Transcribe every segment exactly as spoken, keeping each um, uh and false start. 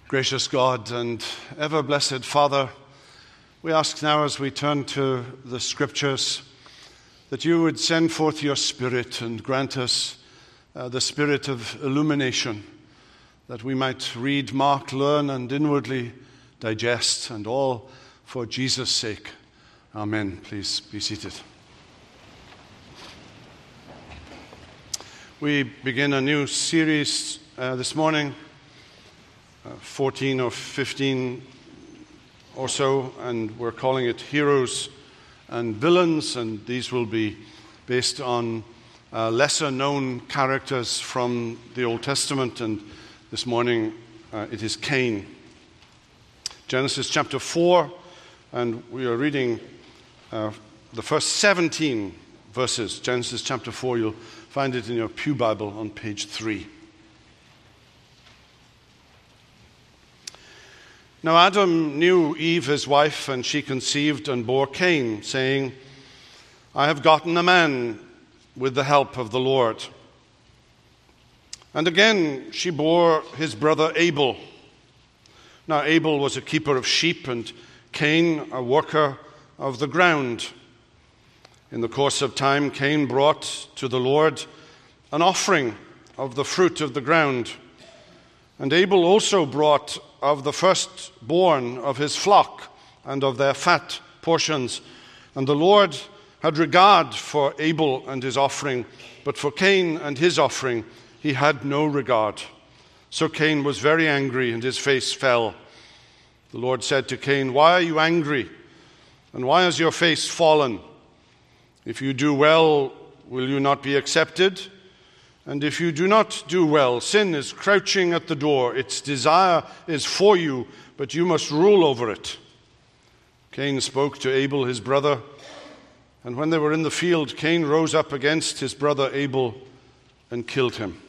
Gracious God and ever-blessed Father, we ask now as we turn to the Scriptures that you would send forth your Spirit and grant us uh, the spirit of illumination, that we might read, mark, learn, and inwardly digest, and all for Jesus' sake. Amen. Please be seated. We begin a new series uh, this morning. Uh, fourteen or fifteen or so, and we're calling it Heroes and Villains, and these will be based on uh, lesser-known characters from the Old Testament, and this morning uh, it is Cain. Genesis chapter four, and we are reading uh, the first seventeen verses. Genesis chapter four, you'll find it in your Pew Bible on page three. Now Adam knew Eve his wife, and she conceived and bore Cain, saying, I have gotten a man with the help of the Lord. And again she bore his brother Abel. Now Abel was a keeper of sheep, and Cain a worker of the ground. In the course of time, Cain brought to the Lord an offering of the fruit of the ground. And Abel also brought of the firstborn of his flock and of their fat portions. And the Lord had regard for Abel and his offering, but for Cain and his offering he had no regard. So Cain was very angry, and his face fell. The Lord said to Cain, Why are you angry? And why has your face fallen? If you do well, will you not be accepted? And if you do not do well, sin is crouching at the door. Its desire is for you, but you must rule over it. Cain spoke to Abel his brother, and when they were in the field, Cain rose up against his brother Abel and killed him.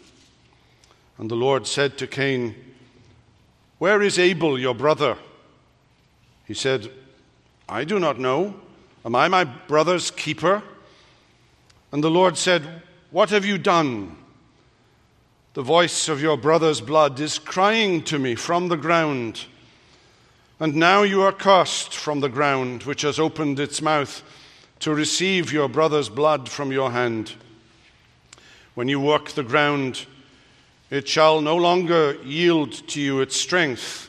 And the Lord said to Cain, Where is Abel your brother? He said, I do not know. Am I my brother's keeper? And the Lord said, What have you done? The voice of your brother's blood is crying to me from the ground. And now you are cursed from the ground, which has opened its mouth to receive your brother's blood from your hand. When you work the ground, it shall no longer yield to you its strength.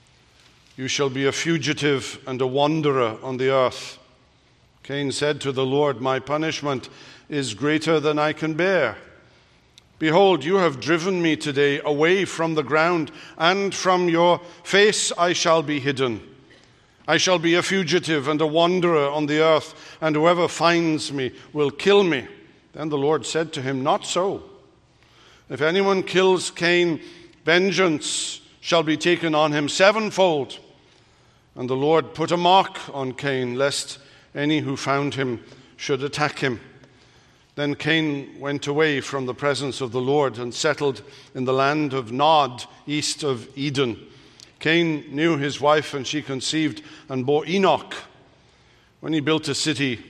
You shall be a fugitive and a wanderer on the earth. Cain said to the Lord, My punishment is greater than I can bear. Behold, you have driven me today away from the ground, and from your face I shall be hidden. I shall be a fugitive and a wanderer on the earth, and whoever finds me will kill me. Then the Lord said to him, Not so. If anyone kills Cain, vengeance shall be taken on him sevenfold. And the Lord put a mark on Cain, lest any who found him should attack him. Then Cain went away from the presence of the Lord and settled in the land of Nod, east of Eden. Cain knew his wife, and she conceived and bore Enoch. When he built a city,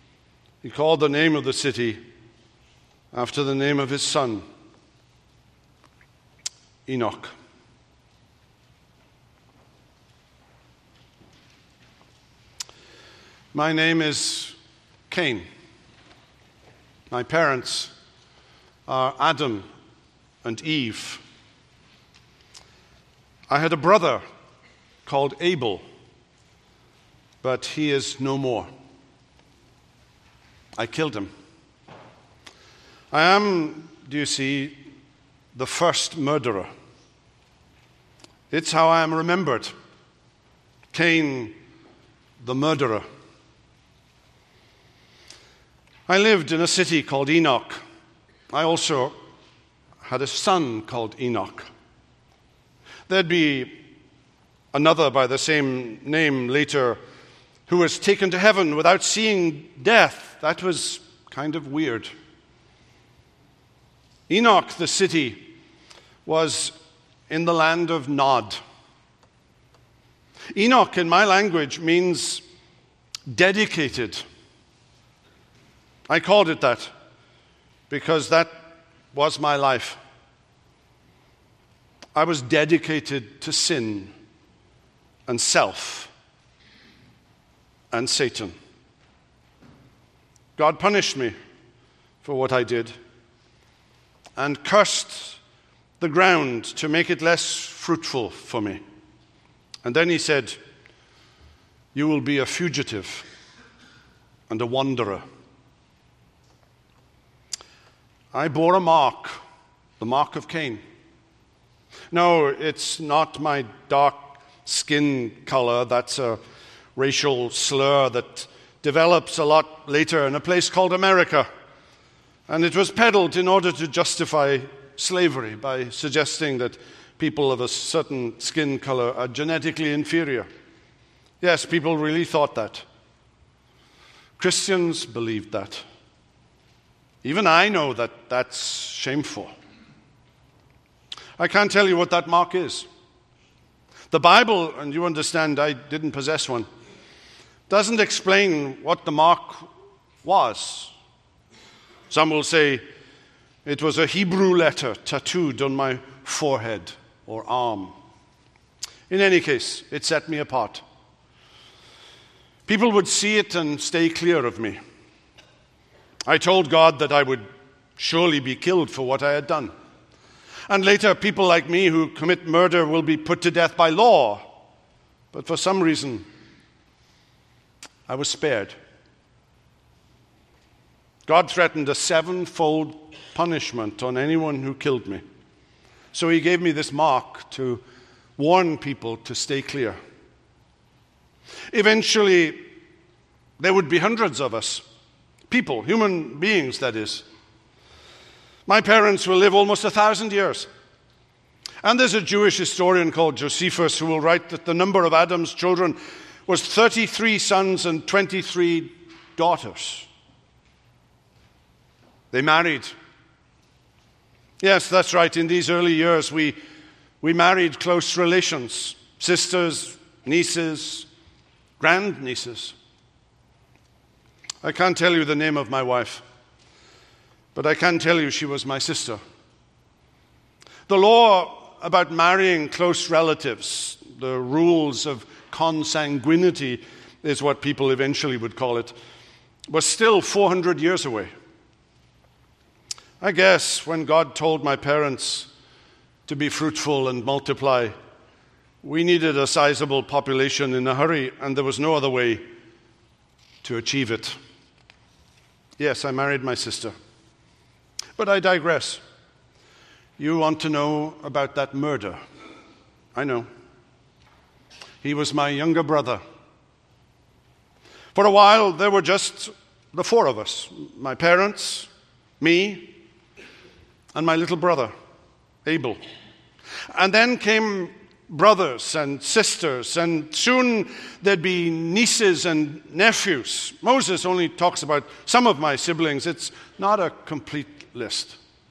he called the name of the city after the name of his son, Enoch. My name is Cain. My parents are Adam and Eve. I had a brother called Abel, but he is no more. I killed him. I am, do you see, the first murderer. It's how I am remembered. Cain, the murderer. I lived in a city called Enoch. I also had a son called Enoch. There'd be another by the same name later who was taken to heaven without seeing death. That was kind of weird. Enoch, the city, was in the land of Nod. Enoch, in my language, means dedicated. I called it that because that was my life. I was dedicated to sin and self and Satan. God punished me for what I did and cursed the ground to make it less fruitful for me. And then he said, "You will be a fugitive and a wanderer." I bore a mark, the mark of Cain. No, it's not my dark skin color. That's a racial slur that develops a lot later in a place called America. And it was peddled in order to justify slavery by suggesting that people of a certain skin color are genetically inferior. Yes, people really thought that. Christians believed that. Even I know that that's shameful. I can't tell you what that mark is. The Bible, and you understand I didn't possess one, doesn't explain what the mark was. Some will say it was a Hebrew letter tattooed on my forehead or arm. In any case, it set me apart. People would see it and stay clear of me. I told God that I would surely be killed for what I had done. And later, people like me who commit murder will be put to death by law. But for some reason, I was spared. God threatened a sevenfold punishment on anyone who killed me. So he gave me this mark to warn people to stay clear. Eventually, there would be hundreds of us. People, human beings, that is. My parents will live almost a thousand years. And there's a Jewish historian called Josephus who will write that the number of Adam's children was thirty-three sons and twenty-three daughters. They married. Yes, that's right. In these early years, we, we married close relations, sisters, nieces, grandnieces. I can't tell you the name of my wife, but I can tell you she was my sister. The law about marrying close relatives, the rules of consanguinity is what people eventually would call it, was still four hundred years away. I guess when God told my parents to be fruitful and multiply, we needed a sizable population in a hurry, and there was no other way to achieve it. Yes, I married my sister. But I digress. You want to know about that murder? I know. He was my younger brother. For a while, there were just the four of us, my parents, me, and my little brother, Abel. And then came brothers and sisters, and soon there'd be nieces and nephews. Moses only talks about some of my siblings. It's not a complete list.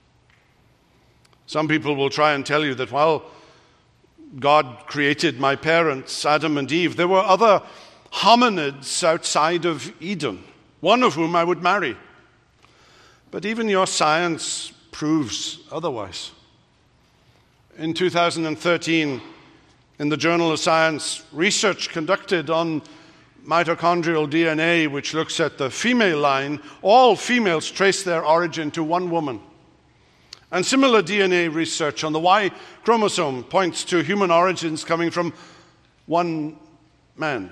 Some people will try and tell you that while God created my parents, Adam and Eve, there were other hominids outside of Eden, one of whom I would marry. But even your science proves otherwise. In two thousand thirteen, in the Journal of Science, research conducted on mitochondrial D N A, which looks at the female line, all females trace their origin to one woman. And similar D N A research on the Y chromosome points to human origins coming from one man.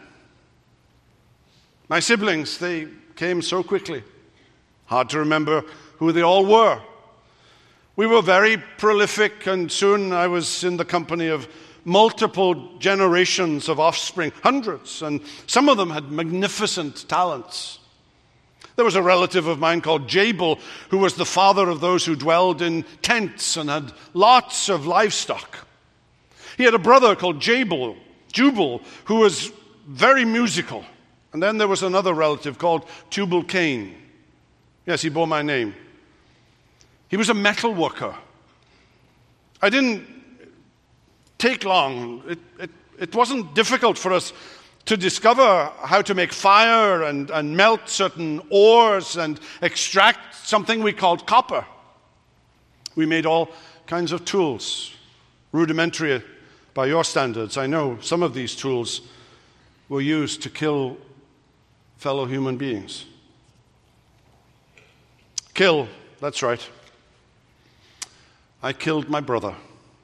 My siblings, they came so quickly. Hard to remember who they all were. We were very prolific, and soon I was in the company of multiple generations of offspring, hundreds, and some of them had magnificent talents. There was a relative of mine called Jabal, who was the father of those who dwelled in tents and had lots of livestock. He had a brother called Jabal, Jubal, who was very musical. And then there was another relative called Tubal-Cain. Yes, he bore my name. He was a metal worker. I didn't take long. It, it, it wasn't difficult for us to discover how to make fire and, and melt certain ores and extract something we called copper. We made all kinds of tools, rudimentary by your standards. I know some of these tools were used to kill fellow human beings. Kill, that's right. I killed my brother.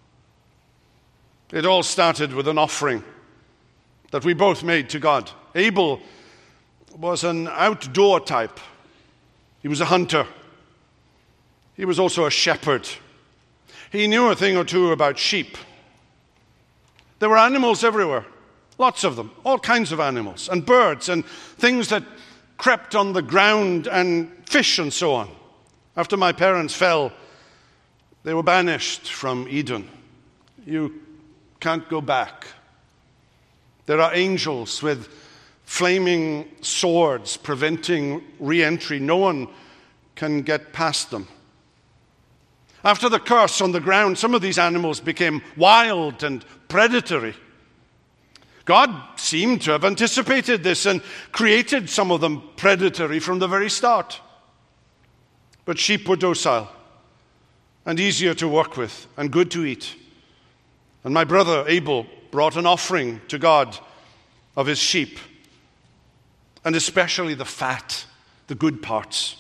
It all started with an offering that we both made to God. Abel was an outdoor type. He was a hunter. He was also a shepherd. He knew a thing or two about sheep. There were animals everywhere, lots of them, all kinds of animals, and birds, and things that crept on the ground, and fish and so on. After my parents fell, they were banished from Eden. You can't go back. There are angels with flaming swords preventing re-entry. No one can get past them. After the curse on the ground, some of these animals became wild and predatory. God seemed to have anticipated this and created some of them predatory from the very start. But sheep were docile and easier to work with and good to eat. And my brother Abel brought an offering to God of his sheep, and especially the fat, the good parts.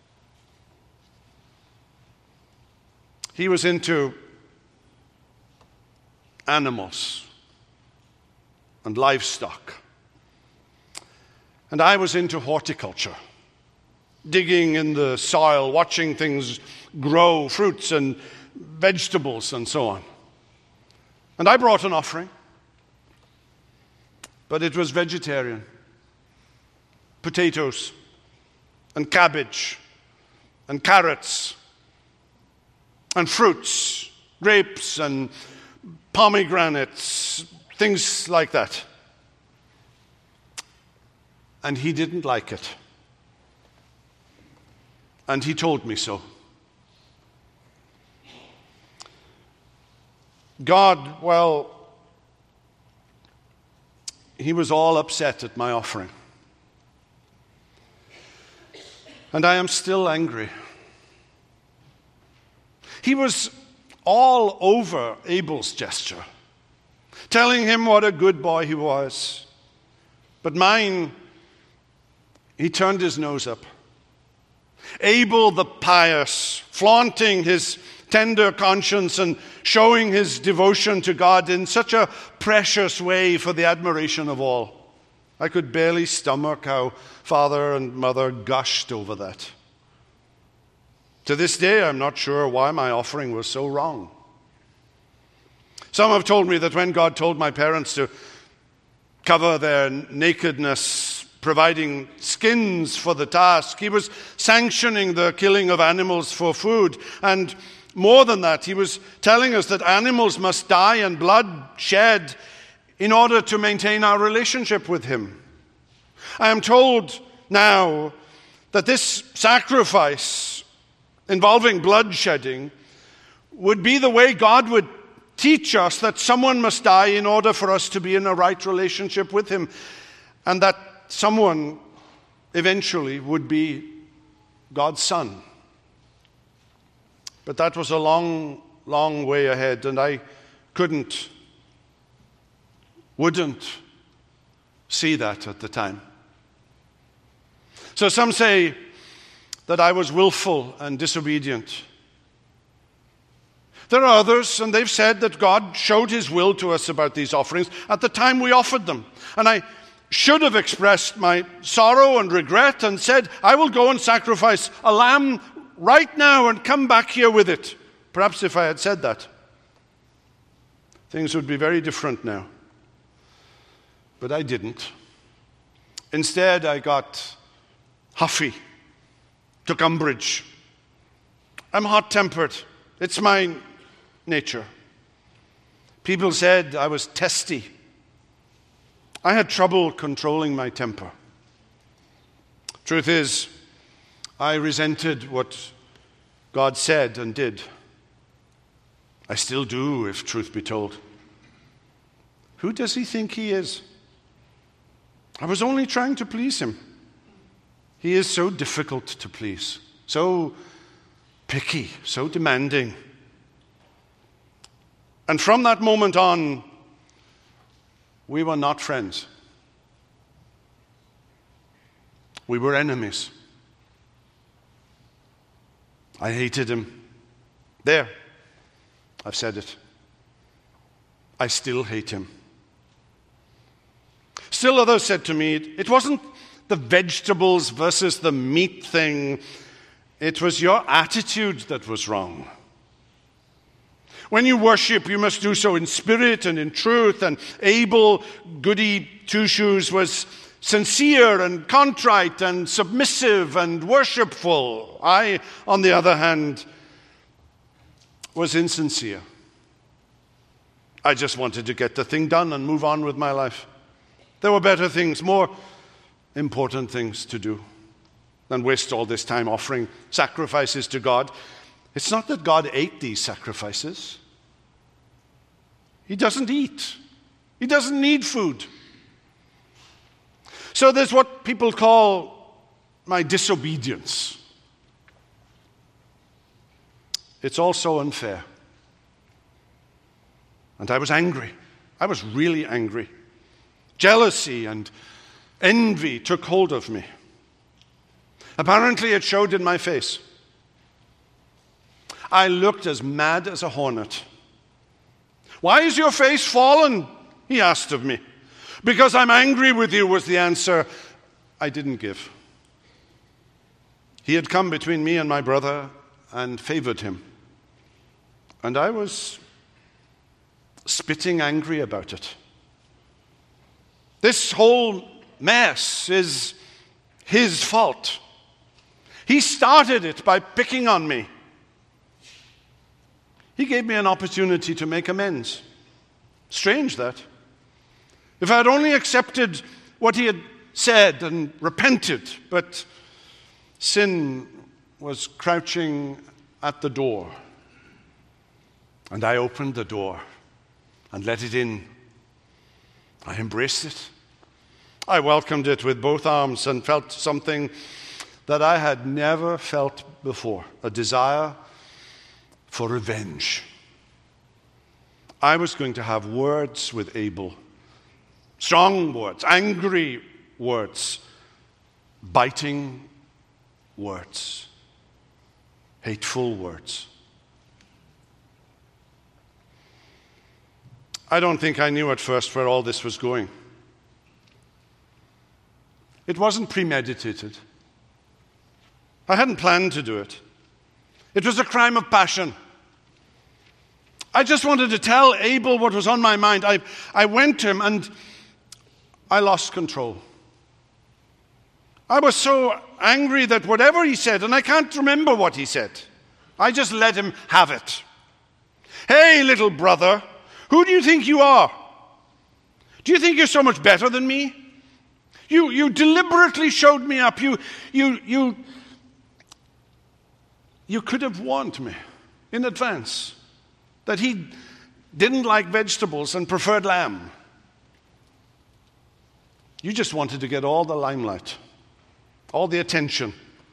He was into animals and livestock. And I was into horticulture, digging in the soil, watching things grow, fruits and vegetables and so on. And I brought an offering, but it was vegetarian. Potatoes and cabbage and carrots and fruits, grapes and pomegranates, things like that. And he didn't like it. And he told me so. God, well, he was all upset at my offering. And I am still angry. He was all over Abel's gesture, telling him what a good boy he was. But mine, he turned his nose up. Abel the pious, flaunting his tender conscience and showing his devotion to God in such a precious way for the admiration of all. I could barely stomach how father and mother gushed over that. To this day, I'm not sure why my offering was so wrong. Some have told me that when God told my parents to cover their nakedness, providing skins for the task, he was sanctioning the killing of animals for food. And more than that, he was telling us that animals must die and blood shed in order to maintain our relationship with him. I am told now that this sacrifice involving bloodshedding would be the way God would teach us that someone must die in order for us to be in a right relationship with him, and that someone eventually would be God's son. But that was a long, long way ahead, and I couldn't, wouldn't see that at the time. So some say that I was willful and disobedient. There are others, and they've said that God showed his will to us about these offerings at the time we offered them. And I should have expressed my sorrow and regret and said, I will go and sacrifice a lamb right now and come back here with it. Perhaps if I had said that, things would be very different now. But I didn't. Instead, I got huffy, took umbrage. I'm hot-tempered. It's my nature. People said I was testy. I had trouble controlling my temper. Truth is, I resented what God said and did. I still do, if truth be told. Who does he think he is? I was only trying to please him. He is so difficult to please, so picky, so demanding. And from that moment on, we were not friends. We were enemies. I hated him. There, I've said it. I still hate him. Still others said to me, it wasn't the vegetables versus the meat thing. It was your attitude that was wrong. When you worship, you must do so in spirit and in truth. And Abel, goody two-shoes, was sincere and contrite and submissive and worshipful. I, on the other hand, was insincere. I just wanted to get the thing done and move on with my life. There were better things, more important things to do than waste all this time offering sacrifices to God. It's not that God ate these sacrifices. He doesn't eat. He doesn't need food. So there's what people call my disobedience. It's also unfair. And I was angry. I was really angry. Jealousy and envy took hold of me. Apparently, it showed in my face. I looked as mad as a hornet. "Why is your face fallen?" he asked of me. "Because I'm angry with you," was the answer. I didn't give. He had come between me and my brother and favored him. And I was spitting angry about it. This whole mess is his fault. He started it by picking on me. He gave me an opportunity to make amends. Strange that. If I had only accepted what he had said and repented, but sin was crouching at the door. And I opened the door and let it in. I embraced it. I welcomed it with both arms and felt something that I had never felt before, a desire for revenge. I was going to have words with Abel. Strong words, angry words, biting words, hateful words. I don't think I knew at first where all this was going. It wasn't premeditated. I hadn't planned to do it. It was a crime of passion. I just wanted to tell Abel what was on my mind. I, I went to him and I lost control. I was so angry that whatever he said, and I can't remember what he said, I just let him have it. "Hey, little brother, who do you think you are? Do you think you're so much better than me? You you deliberately showed me up. You you you you could have warned me in advance that he didn't like vegetables and preferred lamb. You just wanted to get all the limelight, all the attention.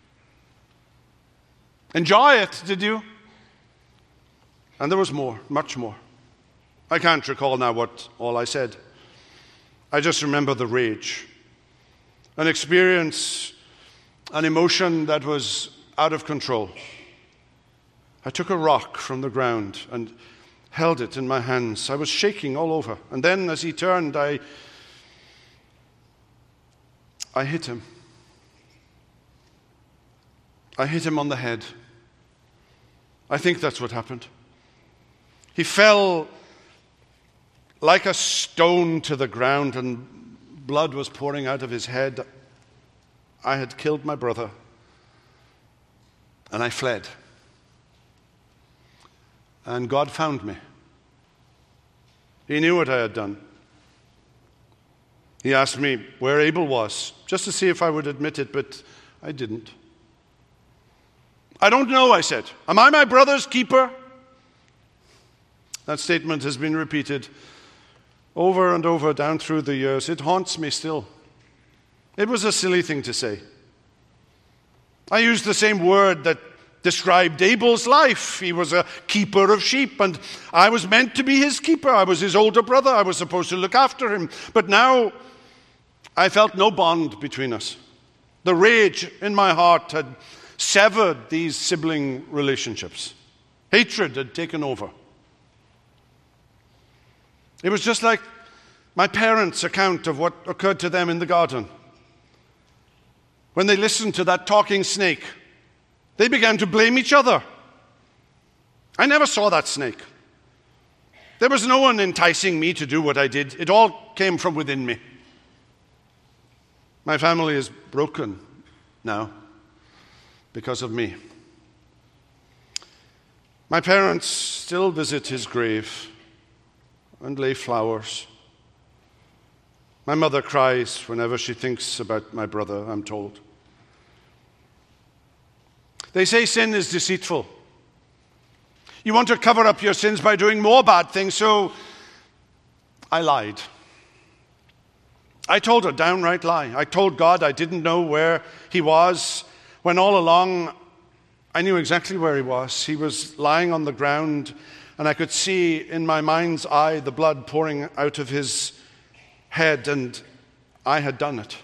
Enjoy it, did you?" And there was more, much more. I can't recall now what all I said. I just remember the rage, an experience, an emotion that was out of control. I took a rock from the ground and held it in my hands. I was shaking all over. And then as he turned, I, I hit him. I hit him on the head. I think that's what happened. He fell like a stone to the ground, and blood was pouring out of his head. I had killed my brother, and I fled. And God found me. He knew what I had done. He asked me where Abel was, just to see if I would admit it, but I didn't. "I don't know," I said. "Am I my brother's keeper?" That statement has been repeated over and over down through the years. It haunts me still. It was a silly thing to say. I used the same word that described Abel's life. He was a keeper of sheep, and I was meant to be his keeper. I was his older brother. I was supposed to look after him. But now I felt no bond between us. The rage in my heart had severed these sibling relationships. Hatred had taken over. It was just like my parents' account of what occurred to them in the garden. When they listened to that talking snake, they began to blame each other. I never saw that snake. There was no one enticing me to do what I did. It all came from within me. My family is broken now because of me. My parents still visit his grave and lay flowers. My mother cries whenever she thinks about my brother, I'm told. They say sin is deceitful. You want to cover up your sins by doing more bad things, so I lied. I told a downright lie. I told God I didn't know where he was, when all along I knew exactly where he was. He was lying on the ground, and I could see in my mind's eye the blood pouring out of his head, and I had done it.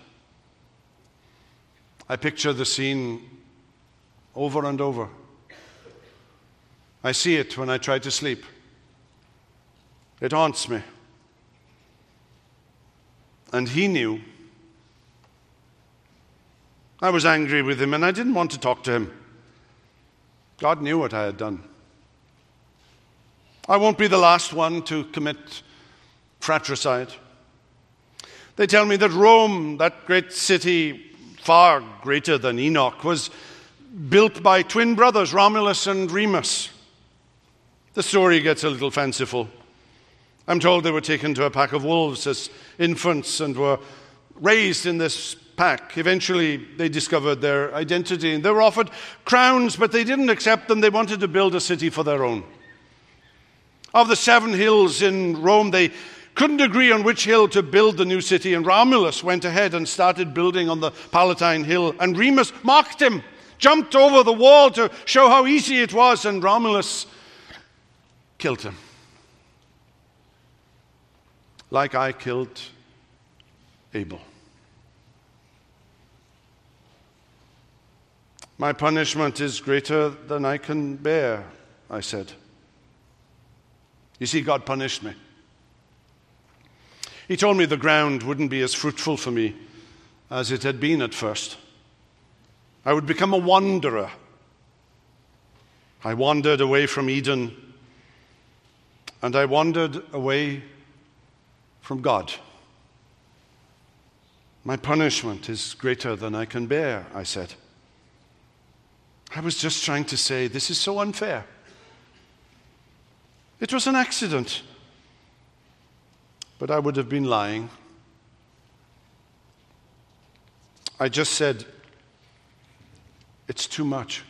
I picture the scene over and over. I see it when I try to sleep. It haunts me. And he knew. I was angry with him, and I didn't want to talk to him. God knew what I had done. I won't be the last one to commit fratricide. They tell me that Rome, that great city, far greater than Enoch, was built by twin brothers, Romulus and Remus. The story gets a little fanciful. I'm told they were taken to a pack of wolves as infants and were raised in this pack. Eventually, they discovered their identity, and they were offered crowns, but they didn't accept them. They wanted to build a city for their own. Of the seven hills in Rome, they couldn't agree on which hill to build the new city, and Romulus went ahead and started building on the Palatine Hill, and Remus mocked him, jumped over the wall to show how easy it was, and Romulus killed him. Like I killed Abel. My punishment is greater than I can bear, I said. You see, God punished me. He told me the ground wouldn't be as fruitful for me as it had been at first. I would become a wanderer. I wandered away from Eden, and I wandered away from God. My punishment is greater than I can bear, I said. I was just trying to say, this is so unfair. It was an accident. But I would have been lying. I just said, it's too much.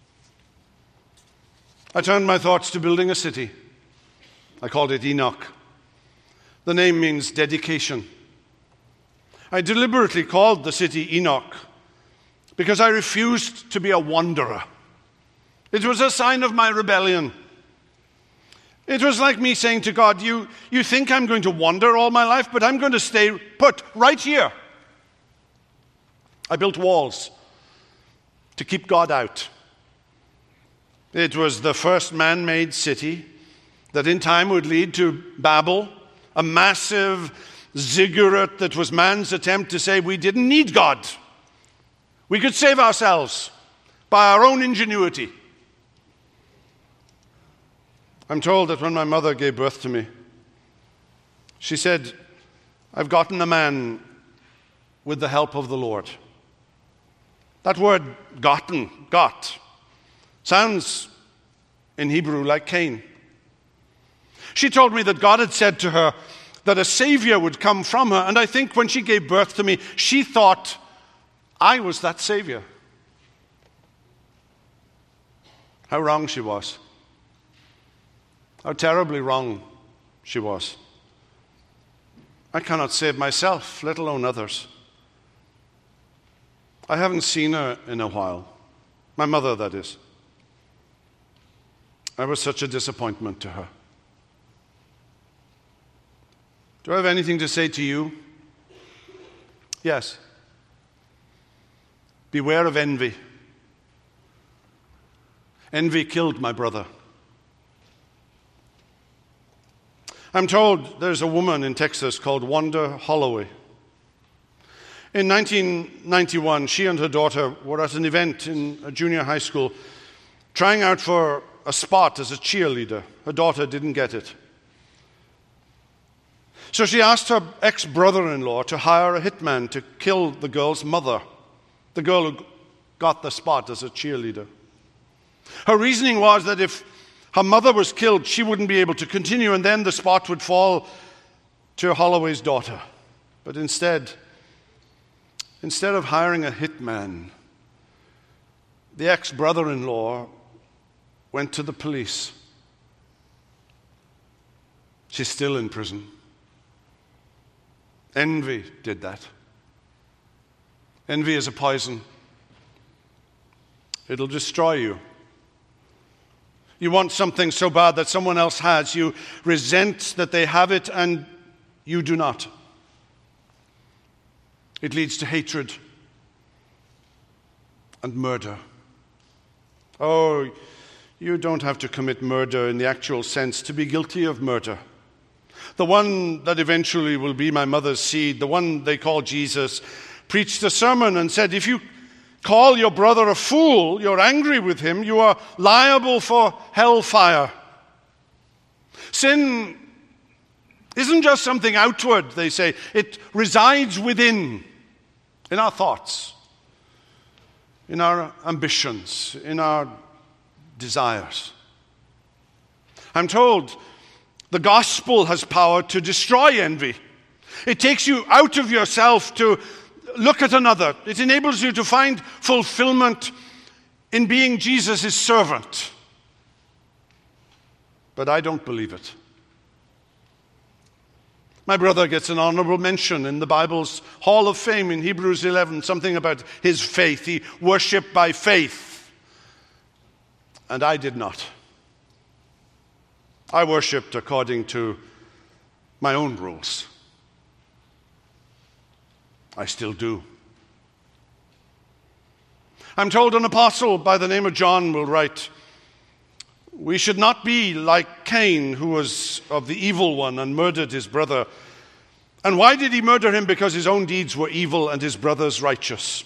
I turned my thoughts to building a city. I called it Enoch. The name means dedication. I deliberately called the city Enoch because I refused to be a wanderer. It was a sign of my rebellion. It was like me saying to God, you, you think I'm going to wander all my life, but I'm going to stay put right here. I built walls to keep God out. It was the first man-made city that in time would lead to Babel, a massive ziggurat that was man's attempt to say we didn't need God. We could save ourselves by our own ingenuity. I'm told that when my mother gave birth to me, she said, I've gotten a man with the help of the Lord. That word gotten, got, sounds in Hebrew like Cain. She told me that God had said to her that a Savior would come from her, and I think when she gave birth to me, she thought I was that Savior. How wrong she was. How terribly wrong she was. I cannot save myself, let alone others. I haven't seen her in a while. My mother, that is. I was such a disappointment to her. Do I have anything to say to you? Yes. Beware of envy. Envy killed my brother. I'm told there's a woman in Texas called Wanda Holloway. In nineteen ninety-one, she and her daughter were at an event in a junior high school trying out for a spot as a cheerleader. Her daughter didn't get it. So she asked her ex-brother-in-law to hire a hitman to kill the girl's mother, the girl who got the spot as a cheerleader. Her reasoning was that if her mother was killed, she wouldn't be able to continue, and then the spot would fall to Holloway's daughter. But instead, instead of hiring a hitman, the ex-brother-in-law went to the police. She's still in prison. Envy did that. Envy is a poison. It'll destroy you. You want something so bad that someone else has. You resent that they have it and you do not. It leads to hatred and murder. Oh, you don't have to commit murder in the actual sense to be guilty of murder. The one that eventually will be my mother's seed, the one they call Jesus, preached a sermon and said, if you call your brother a fool, you're angry with him, you are liable for hellfire. Sin isn't just something outward, they say. It resides within, in our thoughts, in our ambitions, in our desires. I'm told the gospel has power to destroy envy. It takes you out of yourself to look at another. It enables you to find fulfillment in being Jesus' servant. But I don't believe it. My brother gets an honorable mention in the Bible's Hall of Fame in Hebrews eleven, something about his faith. He worshipped by faith. And I did not. I worshipped according to my own rules. I still do. I'm told an apostle by the name of John will write, we should not be like Cain, who was of the evil one and murdered his brother. And why did he murder him? Because his own deeds were evil and his brother's righteous.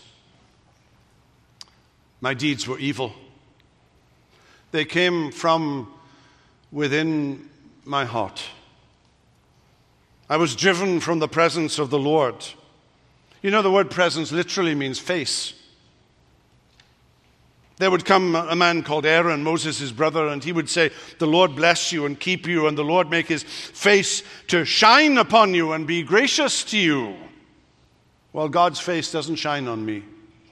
My deeds were evil. They came from within my heart. I was driven from the presence of the Lord. You know, the word presence literally means face. There would come a man called Aaron, Moses' brother, and he would say, the Lord bless you and keep you, and the Lord make his face to shine upon you and be gracious to you. Well, God's face doesn't shine on me.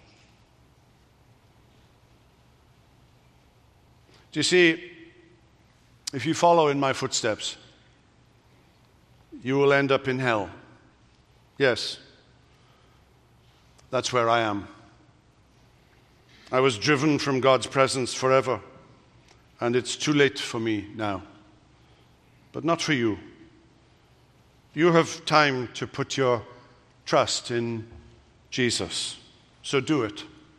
Do you see, if you follow in my footsteps, you will end up in hell. Yes, that's where I am. I was driven from God's presence forever, and it's too late for me now. But not for you. You have time to put your trust in Jesus, so do it.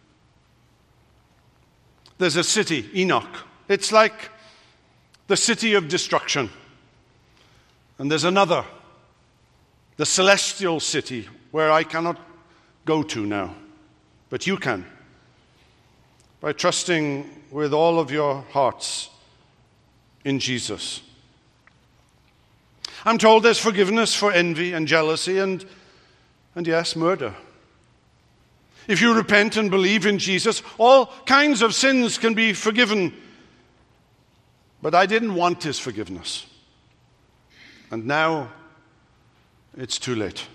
There's a city, Enoch. It's like the city of destruction. And there's another, the celestial city, where I cannot go to now, but you can, by trusting with all of your hearts in Jesus. I'm told there's forgiveness for envy and jealousy and, and yes, murder. If you repent and believe in Jesus, all kinds of sins can be forgiven. But I didn't want his forgiveness. And now it's too late.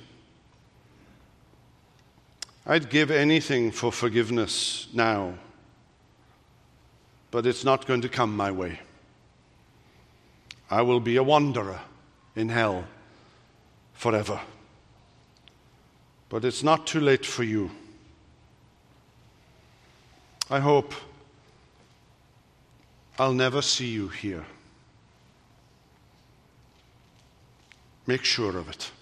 I'd give anything for forgiveness now, but it's not going to come my way. I will be a wanderer in hell forever. But it's not too late for you. I hope I'll never see you here. Make sure of it.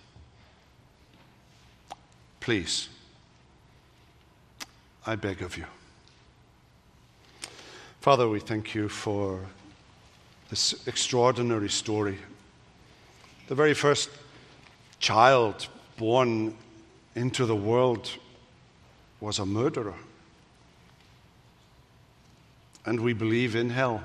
Please, I beg of you. Father, we thank you for this extraordinary story. The very first child born into the world was a murderer. And we believe in hell.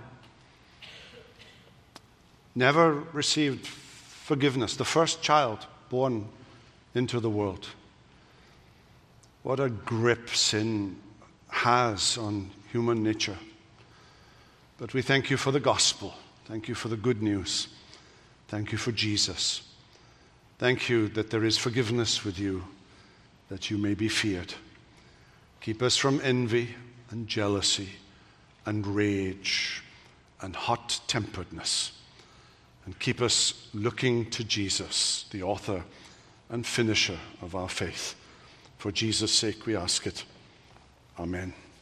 Never received forgiveness. The first child born into the world. What a grip sin has on human nature. But we thank you for the gospel. Thank you for the good news. Thank you for Jesus. Thank you that there is forgiveness with you, that you may be feared. Keep us from envy and jealousy and rage and hot-temperedness. And keep us looking to Jesus, the author and finisher of our faith. For Jesus' sake we ask it. Amen.